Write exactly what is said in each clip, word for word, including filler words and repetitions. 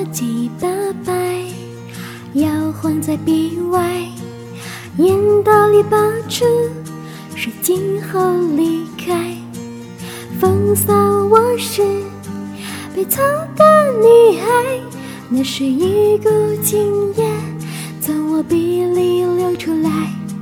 几八百，摇晃在壁外，烟道里拔出，是今后离开。风骚我是被操的女孩，那是一股经验从我鼻里流出来。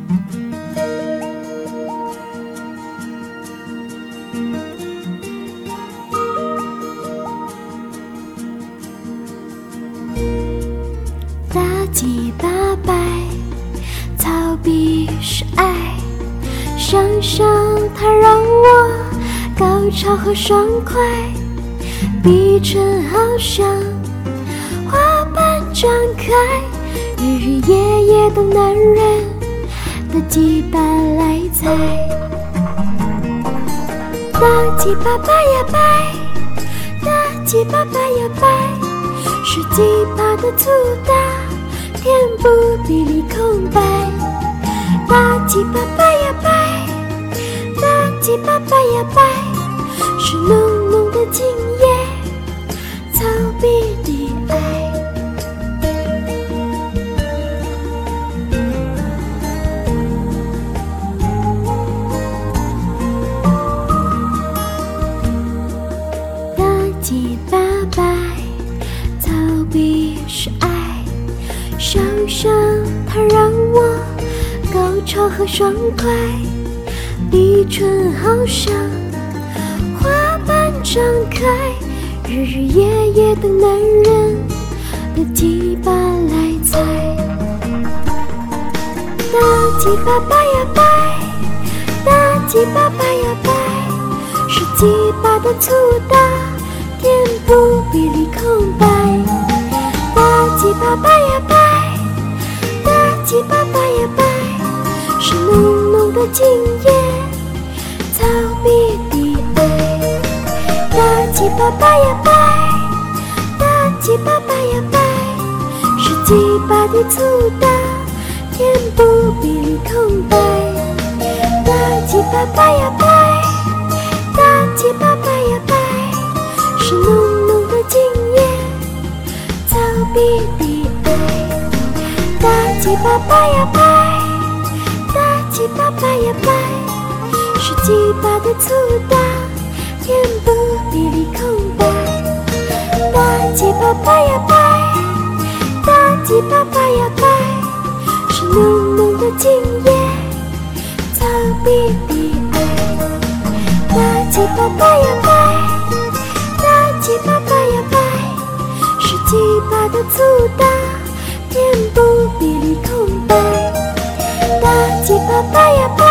大几八百，逃避是爱，想象它让我高潮和爽快，逼唇好像花瓣张开，日日夜夜等男人的羁绊来踩。大几八百呀百，大几八百呀百，是几把的粗大，填补比例空白。大几八百呀百，大几八百呀百，是浓浓的今夜，逃避的爱。大几八百，逃避是爱，想象它让我高潮和爽快，逼唇好像花瓣张开，日日夜夜等男人的羁绊来踩。大几八百呀百，大几八百呀百，是几把的粗大，填补比例空白。大几八百呀百，大几八百呀百，是浓浓的今夜，逃避的爱。大几八百呀百，大几八百呀百，是几把的粗大，填补比例空白。大几八百呀百，大几八百呀百，是浓浓的今夜，逃避的爱。大几八百呀百，大几八百呀百，是几把的粗大，填补比例空白。大几八百呀百，大几八百呀百，是浓浓的今夜，逃避的爱。大几八百呀百，大几八百呀百，是几把的粗大，填补比例空白。大几八百呀百，